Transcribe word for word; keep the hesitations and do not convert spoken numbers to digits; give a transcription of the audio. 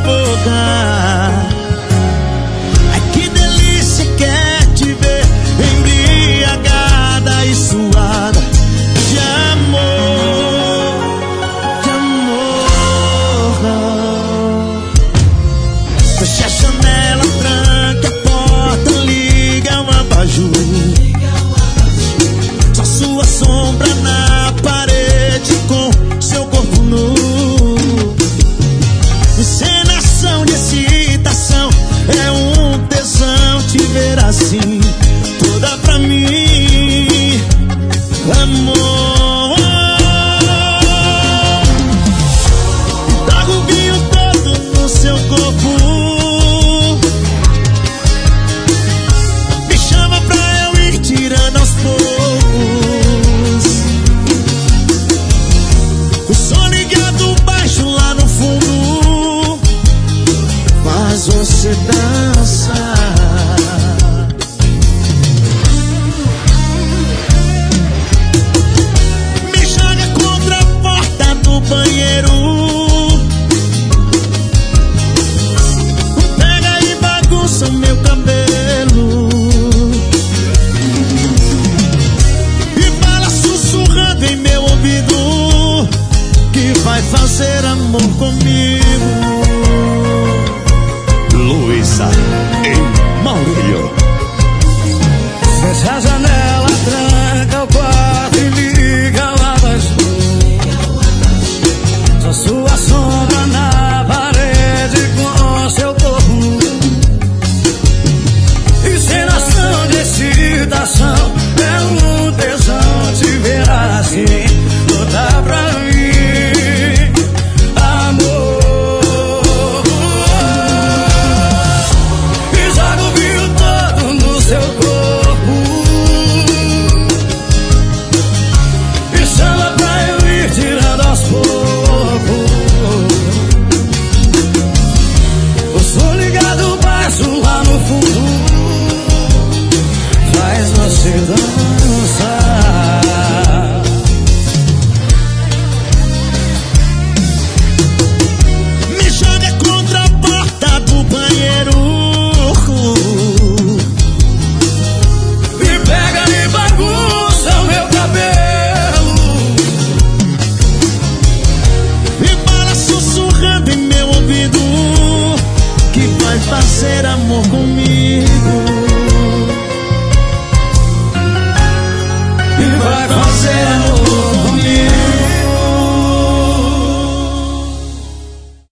boca. Ai, que delícia que é te ver embriagada e suada de amor, de amor. Feche a janela, tranca a porta, liga o abajur. Só sua sombra na parede com seu corpo nu. Encenação de excitação, é um tesão te ver assim, toda pra mim, amor. Trago o vinho todo no seu corpo, me chama pra eu ir tirando aos poucos. O som ligado baixo lá no fundo faz você dançar. Me joga contra a porta do banheiro, pega e bagunça meu cabelo e fala sussurrando em meu ouvido que vai fazer amor comigo. Luísa em Maurílio. Fecha a janela, tranca o quarto e liga o abajur. Só sua sombra na parede com seu corpo. Encenação de excitação, é um tesão te ver assim, toda pra mim, amor. E joga o vinho todo no seu corpo, e chama pra eu ir tirando aos poucos. O som ligado baixo lá no fundo faz você dançar. Me joga contra a porta do banheiro Me pega e bagunça o meu cabelo e fala sussurrando em meu ouvido que vai fazer amor comigo. e vai fazer amor